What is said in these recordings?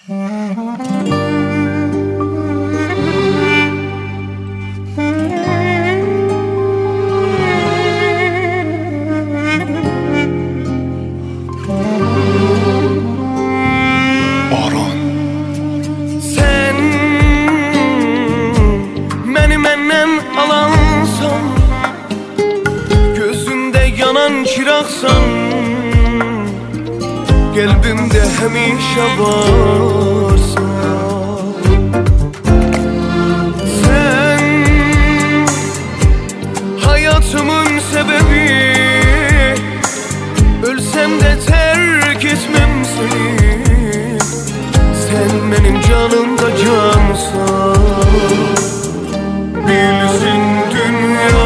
alansan, gözümde yanan çıraqsan, qəlbimdə həmişə varsan. Sən hayatımın səbəbi, ölsəm də tərk etməm seni. Sən mənim canımda cansan. Bilsin dünya,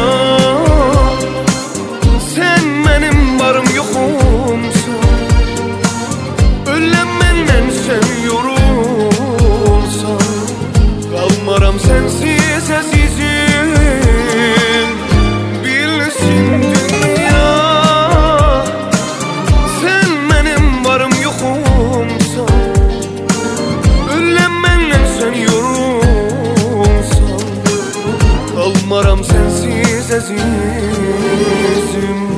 sen benim varım yokumsan. Öləm məndən sen yorulsan, qalmaram sensiz əzizim. Bilsin dünya, sen benim varım yokumsan. Öləm məndən sen yorulsan, kalmaram sensiz azizim.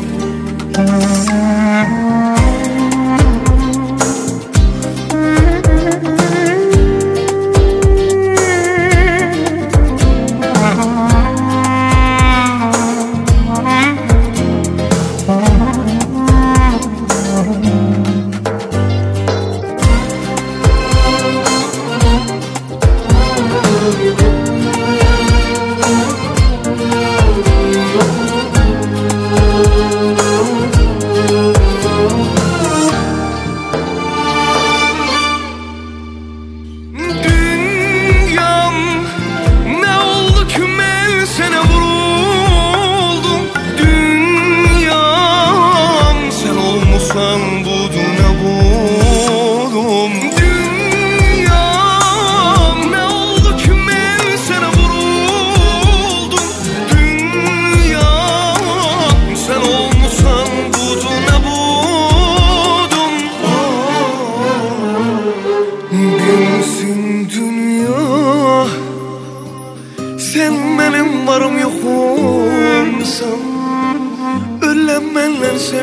Sen benim varım yokumsan, öləm məndən sen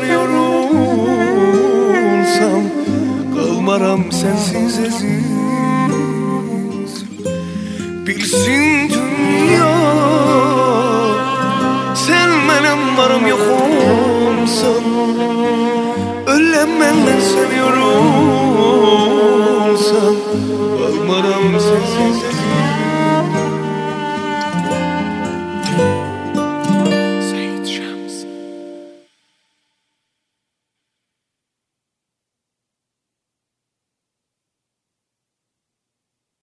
yorulsam, qalmaram sensiz əziz. Bilsin dünya, sen benim varım yokumsan, öləm məndən sen yorulsam, qalmaram sensiz əziz.